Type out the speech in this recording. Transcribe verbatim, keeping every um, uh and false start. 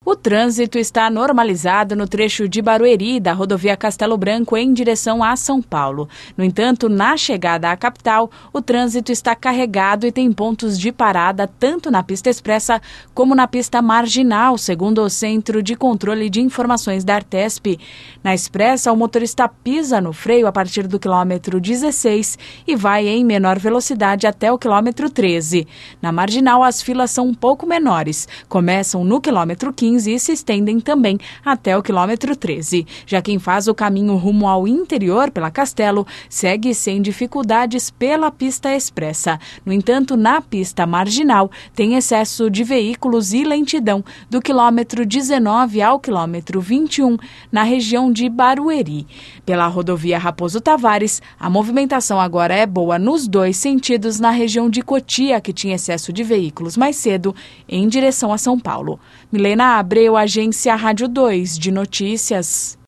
O trânsito está normalizado no trecho de Barueri, da rodovia Castelo Branco, em direção a São Paulo. No entanto, na chegada à capital, o trânsito está carregado e tem pontos de parada tanto na pista expressa como na pista marginal, segundo o Centro de Controle de Informações da Artesp. Na expressa, o motorista pisa no freio a partir do quilômetro dezesseis e vai em menor velocidade até o quilômetro treze. Na marginal, as filas são um pouco menores, começam no quilômetro quinze e se estendem também até o quilômetro treze. Já quem faz o caminho rumo ao interior pela Castelo segue sem dificuldades pela pista expressa. No entanto, na pista marginal tem excesso de veículos e lentidão do quilômetro dezenove ao quilômetro vinte e um na região de Barueri. Pela rodovia Raposo Tavares, a movimentação agora é boa nos dois sentidos na região de Cotia, que tinha excesso de veículos mais cedo, em direção a São Paulo. Milena Abreu, Agência Rádio dois de Notícias.